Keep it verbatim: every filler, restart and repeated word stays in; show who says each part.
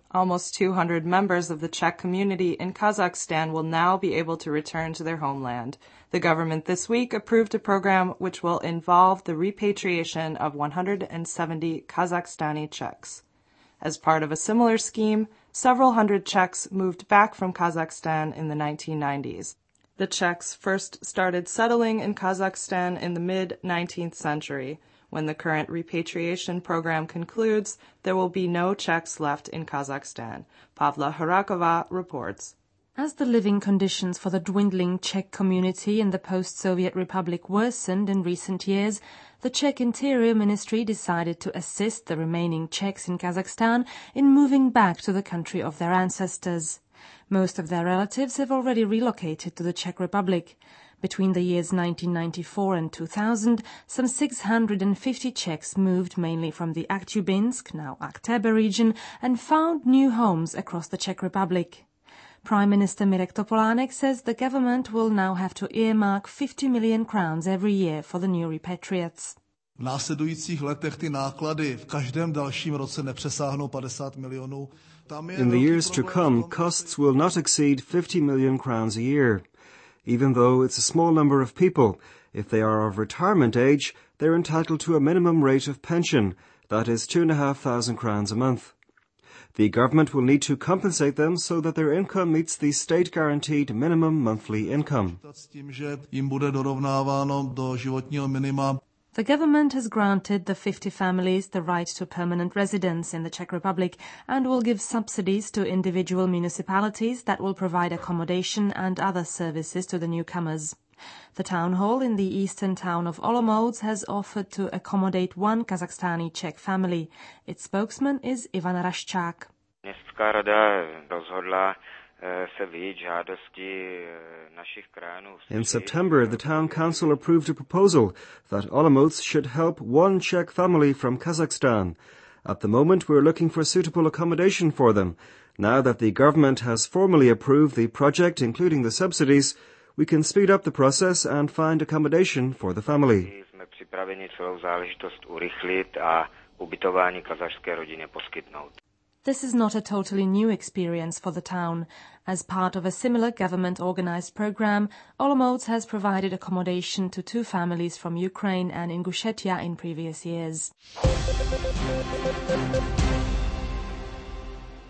Speaker 1: Almost two hundred members of the Czech community in Kazakhstan will now be able to return to their homeland. The government this week approved a program which will involve the repatriation of one hundred seventy Kazakhstani Czechs. As part of a similar scheme, several hundred Czechs moved back from Kazakhstan in the nineteen nineties. The Czechs first started settling in Kazakhstan in the mid-nineteenth century. When the current repatriation program concludes, there will be no Czechs left in Kazakhstan. Pavla Horakova reports.
Speaker 2: As the living conditions for the dwindling Czech community in the post-Soviet republic worsened in recent years, the Czech Interior Ministry decided to assist the remaining Czechs in Kazakhstan in moving back to the country of their ancestors. Most of their relatives have already relocated to the Czech Republic. Between the years nineteen ninety-four and two thousand, some six hundred fifty Czechs moved mainly from the Akhtubinsk, now Aktebe region, and found new homes across the Czech Republic. Prime Minister Mirek Topolánek says the government will now have to earmark fifty million crowns every year for the new repatriates.
Speaker 3: V následujících letech ty náklady v každém dalším roce nepřesáhnou padesát milionů.
Speaker 4: In the years to come, costs will not exceed fifty million crowns a year. Even though it's a small number of people, if they are of retirement age, they're entitled to a minimum rate of pension, that is two and a half thousand crowns a month. The government will need to compensate them so that their income meets the state-guaranteed minimum monthly income.
Speaker 2: The government has granted the fifty families the right to permanent residence in the Czech Republic and will give subsidies to individual municipalities that will provide accommodation and other services to the newcomers. The town hall in the eastern town of Olomouc has offered to accommodate one Kazakhstani Czech family. Its spokesman is Ivan Raščák.
Speaker 5: Městská rada rozhodla
Speaker 4: In September, the town council approved a proposal that Olomouc should help one Czech family from Kazakhstan. At the moment, we're looking for suitable accommodation for them. Now that the government has formally approved the project, including the subsidies, we can speed up the process and find accommodation for the family.
Speaker 5: Jsme připraveni celou záležitost urychlit a ubytování kazašské rodině poskytnout.
Speaker 2: This is not a totally new experience for the town. As part of a similar government-organized program, Olomouc has provided accommodation to two families from Ukraine and Ingushetia in previous years.